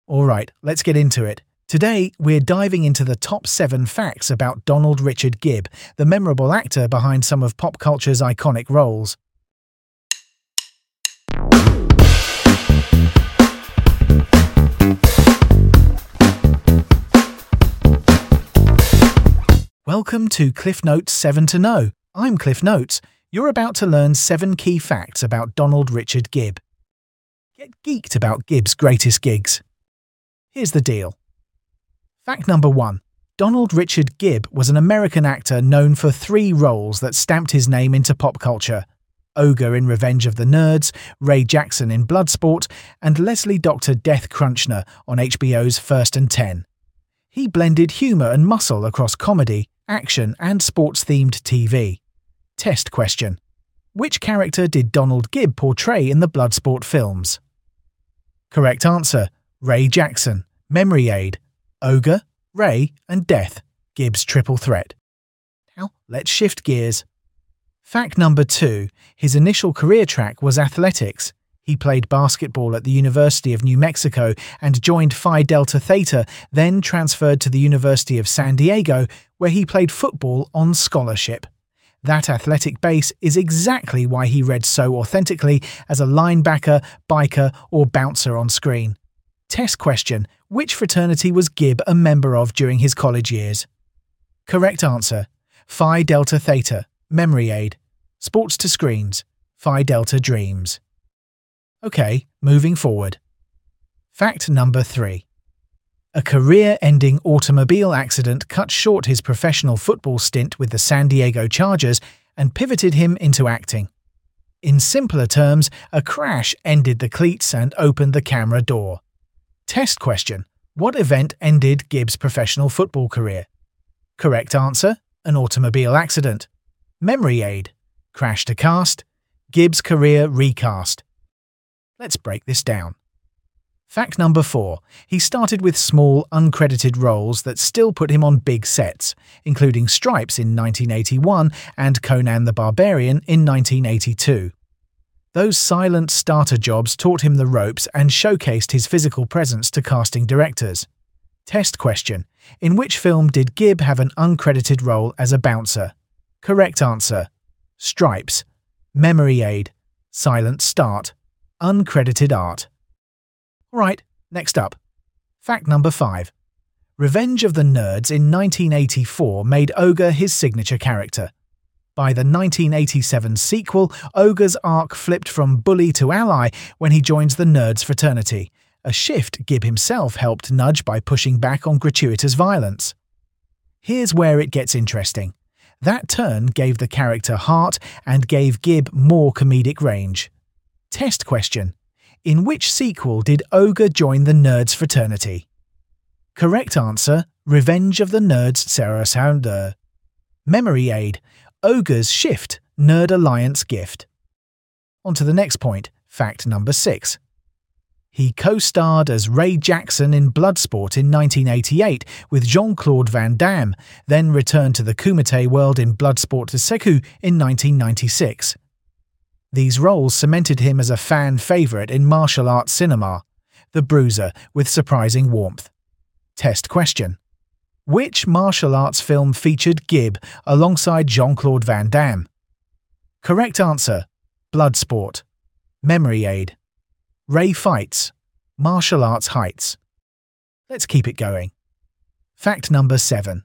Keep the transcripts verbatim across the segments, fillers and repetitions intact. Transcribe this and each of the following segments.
Alright, let's get into it. Today, we're diving into the top seven facts about Donald Richard Gibb, the memorable actor behind some of pop culture's iconic roles. Welcome to Cliff Notes seven to know. I'm Cliff Notes. You're about to learn seven key facts about Donald Richard Gibb. Get geeked about Gibb's greatest gigs. Here's the deal. Fact number one. Donald Richard Gibb was an American actor known for three roles that stamped his name into pop culture. Ogre in Revenge of the Nerds, Ray Jackson in Bloodsport, and Leslie Doctor Death Crunchner on H B O's First and Ten. He blended humour and muscle across comedy, action, and sports-themed T V. Test question. Which character did Donald Gibb portray in the Bloodsport films? Correct answer. Ray Jackson, Memory Aid, Ogre, Ray, and Death, Gibb's triple threat. Now, let's shift gears. Fact number two. His initial career track was athletics. He played basketball at the University of New Mexico and joined Phi Delta Theta, then transferred to the University of San Diego, where he played football on scholarship. That athletic base is exactly why he read so authentically as a linebacker, biker, or bouncer on screen. Test question. Which fraternity was Gibb a member of during his college years? Correct answer. Phi Delta Theta, Memory Aid. Sports to screens, Phi Delta Dreams. Okay, moving forward. Fact number three. A career-ending automobile accident cut short his professional football stint with the San Diego Chargers and pivoted him into acting. In simpler terms, a crash ended the cleats and opened the camera door. Test question. What event ended Gibb's professional football career? Correct answer. An automobile accident. Memory aid. Crash to cast. Gibb's career recast. Let's break this down. Fact number four. He started with small, uncredited roles that still put him on big sets, including Stripes in nineteen eighty-one and Conan the Barbarian in nineteen eighty-two. Those silent starter jobs taught him the ropes and showcased his physical presence to casting directors. Test question. In which film did Gibb have an uncredited role as a bouncer? Correct answer. Stripes. Memory aid. Silent start. Uncredited art. Alright, next up. Fact number five. Revenge of the Nerds in nineteen eighty-four made Ogre his signature character. By the nineteen eighty-seven sequel, Ogre's arc flipped from bully to ally when he joins the Nerds fraternity, a shift Gibb himself helped nudge by pushing back on gratuitous violence. Here's where it gets interesting. That turn gave the character heart and gave Gibb more comedic range. Test question. In which sequel did Ogre join the Nerds fraternity? Correct answer. Revenge of the Nerds Sarah Sounder. Memory aid. Ogre's shift, Nerd Alliance gift. On to the next point, fact number six. He co-starred as Ray Jackson in Bloodsport in nineteen eighty-eight with Jean-Claude Van Damme, then returned to the Kumite world in Bloodsport to Seku in nineteen ninety-six. These roles cemented him as a fan favourite in martial arts cinema, The Bruiser, with surprising warmth. Test question. Which martial arts film featured Gibb alongside Jean-Claude Van Damme? Correct answer. Bloodsport. Memory aid. Ray Fights. Martial Arts Heights. Let's keep it going. Fact number seven.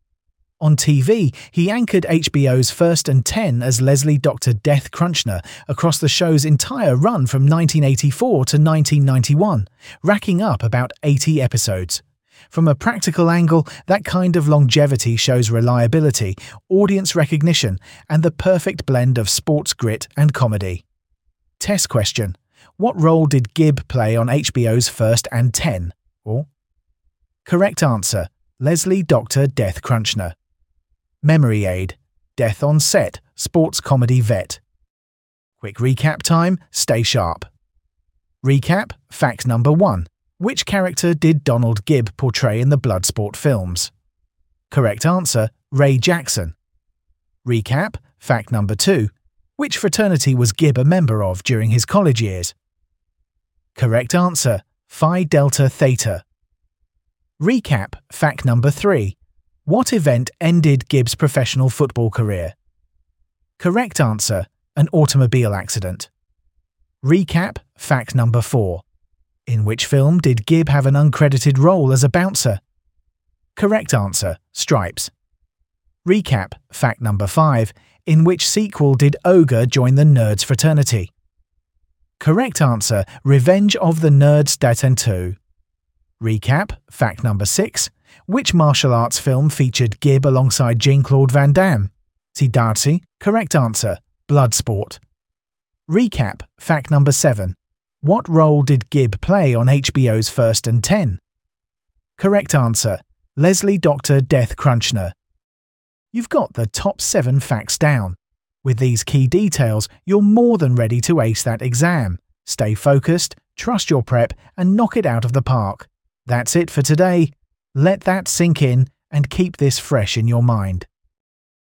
On T V, he anchored H B O's First and Ten as Leslie Doctor Death Crunchner across the show's entire run from nineteen eighty-four to nineteen ninety-one, racking up about eighty episodes. From a practical angle, that kind of longevity shows reliability, audience recognition, and the perfect blend of sports grit and comedy. Test question. What role did Gibb play on H B O's First and Ten? Or? Correct answer. Leslie Doctor Death Crunchner. Memory aid. Death on set. Sports comedy vet. Quick recap time. Stay sharp. Recap. Fact number one. Which character did Donald Gibb portray in the Bloodsport films? Correct answer. Ray Jackson. Recap. Fact number two. Which fraternity was Gibb a member of during his college years? Correct answer. Phi Delta Theta. Recap fact number three. What event ended Gibbs' professional football career? Correct answer, an automobile accident. Recap fact number four. In which film did Gibb have an uncredited role as a bouncer? Correct answer, Stripes. Recap fact number five. In which sequel did Ogre join the Nerds fraternity? Correct answer, Revenge of the Nerds Datentu. Recap fact number six. Which martial arts film featured Gibb alongside Jean-Claude Van Damme? Siddharthi. Correct answer, Bloodsport. Recap fact number seven. What role did Gibb play on H B O's First and Ten? Correct answer, Leslie Doctor Death Crunchner. You've got the top seven facts down. With these key details, you're more than ready to ace that exam. Stay focused, trust your prep, and knock it out of the park. That's it for today. Let that sink in and keep this fresh in your mind.